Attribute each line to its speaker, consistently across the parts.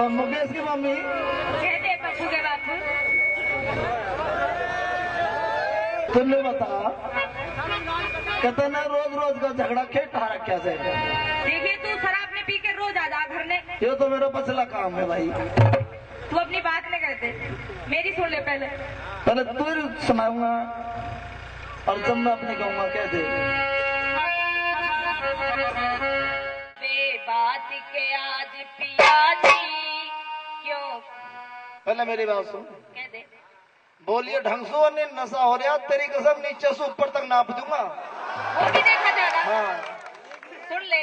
Speaker 1: मुकेश की मम्मी
Speaker 2: कहते पप्पू के बापू।
Speaker 1: तुमने बता कहते ना रोज रोज का झगड़ा खेटा रखा से।
Speaker 2: देखिए तू शराब में पी के रोज आ जा घर में।
Speaker 1: ये तो मेरा पछला काम है भाई।
Speaker 2: तू अपनी बात नहीं करते, मेरी सुन ले पहले।
Speaker 1: पहले तू सुनाऊंगा और जब मैं अपने कहूंगा कह दे।
Speaker 2: बात के आज पिया जी क्यों?
Speaker 1: पहले मेरी बात सुन।
Speaker 2: कह दे।
Speaker 1: बोलिए ढंग से और नहीं नशा हो रहा तेरी कसम नीचे से ऊपर तक नाप दूंगा।
Speaker 2: वो भी देखा जाएगा।
Speaker 1: हाँ
Speaker 2: सुन ले।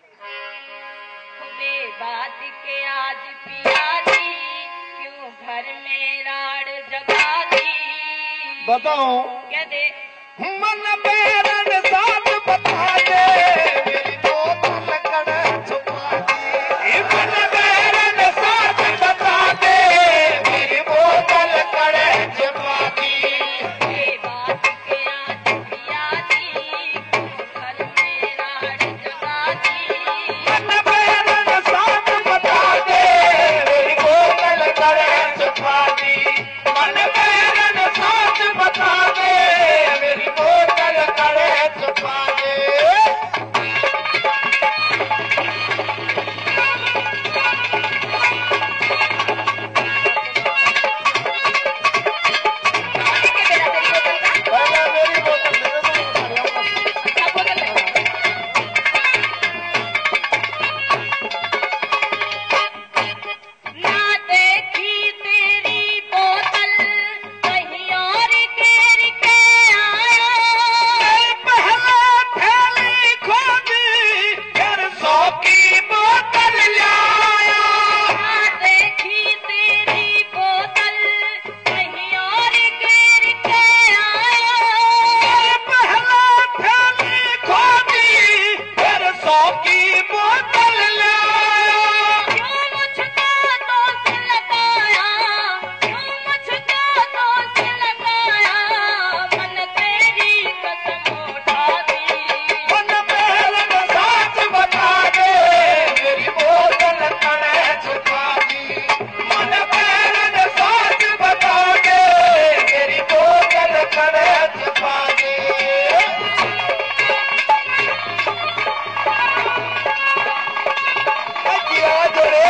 Speaker 2: बात के आज पिया जी क्यों घर में राड जगा दी?
Speaker 1: बताओ।
Speaker 2: कह दे।
Speaker 1: मन पैरन साथ बता दे मेरी बोतल कड़े छुपा दे। मन पैरन साथ बता दे मेरी बोतल कड़े छुपा दी।
Speaker 2: बात के आज पिया जी क्यों घर में राड जगा दी?
Speaker 1: मन पैरन साथ बता दे मेरी बोतल कड़े छुपा दी। मन पैरन साथ बता दे मेरी बोतल कड़े छुपा दे। पहले मेरी बोतल दे दो।
Speaker 2: अच्छा बोतल ले। ना देखी तेरी बोतल कहीं और गिर के आया।
Speaker 1: पहले थैली खोदी फिर 100 की बोतल लाया।
Speaker 2: ना देखी तेरी बोतल कहीं और गिर के आया।
Speaker 1: पहले थैली खोदी फिर 100 की बोतल लाया।
Speaker 2: क्यों मुझको दोष लगाया? क्यों मुझको दोष लगाया? मन तेरी कसम उठा दी।
Speaker 1: मन पैरन साथ बता दे मेरी बोतल कड़े छुपा दी। मन पैरन साथ बता दे मेरी बोतल कड़े छुपा दी। किया जोरे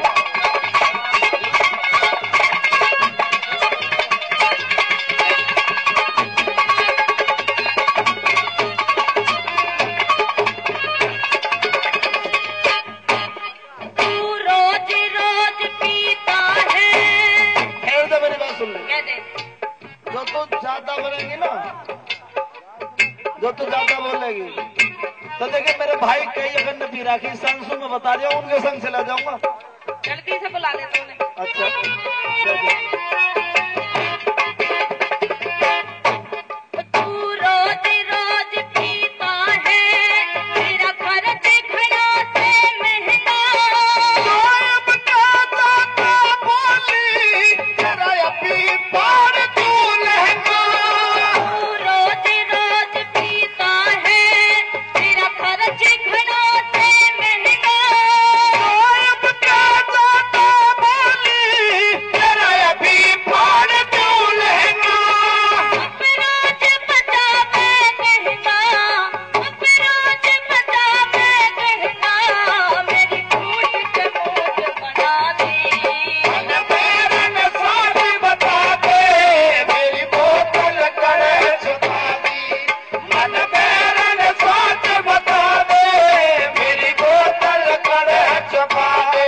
Speaker 2: तू रोज रोज पीता है।
Speaker 1: ठहर जा मेरी बात सुन ले।
Speaker 2: कह दे।
Speaker 1: जो तू ज्यादा बोलेंगी ना जो तू ज्यादा बोलेगी तो देखिए मेरे भाई कई अगर न पी राखी संग सुन मैं बता रहा हूँ उनके संग से ला जाऊंगा।
Speaker 2: जल्दी से बुला दे तूने।
Speaker 1: अच्छा चल जा।
Speaker 2: तू रोज रोज पीता है, तेरा खर्च घड़ा से महंगा।
Speaker 1: साहब का दाता बोली जरा अपनी पार तू लहंगा।
Speaker 2: तू रोज रोज पीता है, तेरा खर्च घड़ा से महंगा।
Speaker 1: साहब का दाता बोली जरा अपनी पार तू लहंगा।
Speaker 2: अपराध बचा मैं कहना, अपराध बचा मैं कहना, मेरी फूट के मूठ बना दी।
Speaker 1: मन पैरन साथ बता दे मेरी बोतल कड़े छुपा दी। मन पैरन साथ बता दे मेरी बोतल कड़े छुपा दे।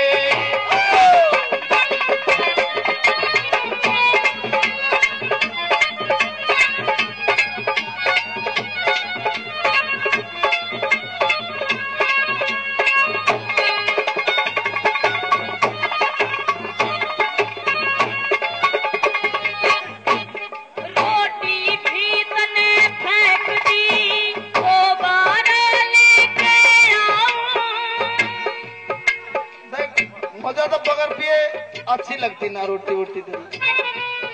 Speaker 2: रोटी भी तने फेंक दी, दोबारा लेके आऊं।
Speaker 1: देख मजा तो बगैर पिए अच्छी लगती ना रोटी वोटी तेरी।